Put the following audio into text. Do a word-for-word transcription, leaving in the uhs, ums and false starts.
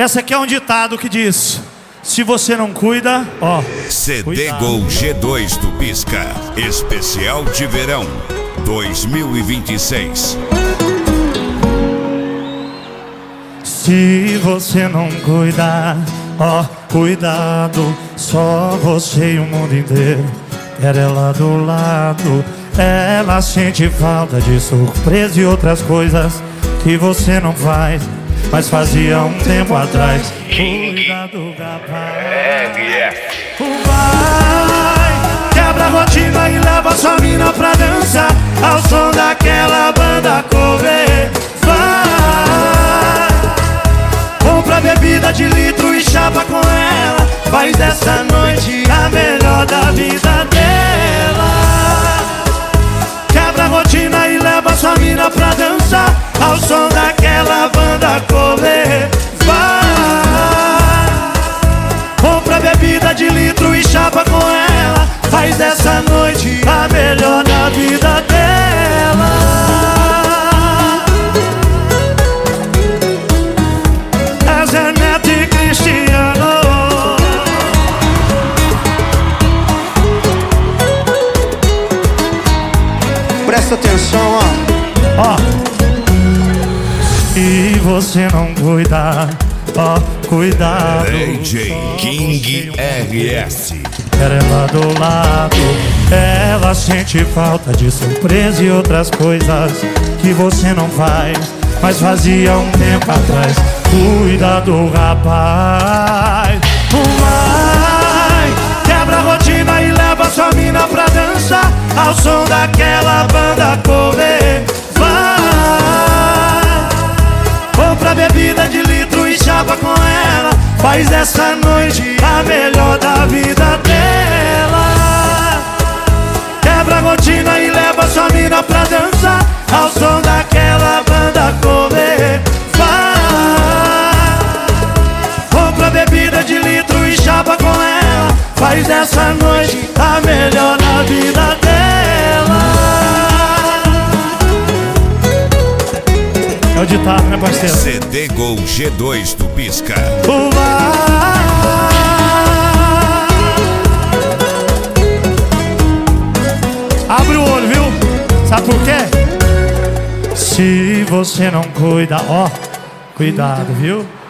Essa aqui é um ditado que diz: se você não cuida, ó. C D Gol G dois do Pisca, especial de verão dois mil e vinte e seis. Se você não cuidar, ó, cuidado. Só você e o mundo inteiro quer ela do lado. Ela sente falta de surpresa e outras coisas que você não faz, mas fazia um tempo atrás. Cuidado, rapaz. Vai, quebra a rotina e leva sua mina pra dançar ao som daquela banda cover. Vai, compra bebida de litro e chapa com ela. Faz dessa noite a melhor da vida dela. Quebra a rotina e leva sua mina pra dançar ao som daquela banda cover. Vai, compra bebida de litro e chapa com ela. Faz dessa noite a melhor da vida dela. É Zé Neto e Cristiano. Presta atenção, ó. Ó, se você não cuidar, ó, cuidado. D J King R S. Quer ela do lado. Ela sente falta de surpresa e outras coisas que você não faz, mas fazia um tempo atrás. Cuidado, rapaz. Vai, quebra a rotina e leva sua mina pra dançar ao som daquela banda cover. Vai, compra bebida de litro e chapa com ela. Faz dessa noite a melhor da vida dela. Quebra a rotina e leva sua mina pra dançar ao som daquela banda cover. Vai, compra bebida de litro e chapa com ela. Faz dessa noite a melhor da vida dela. É o ditado, né, parceiro? C D Gol G dois do Pisca. Abre o olho, viu? Sabe por quê? Se você não cuida, ó, cuidado, viu?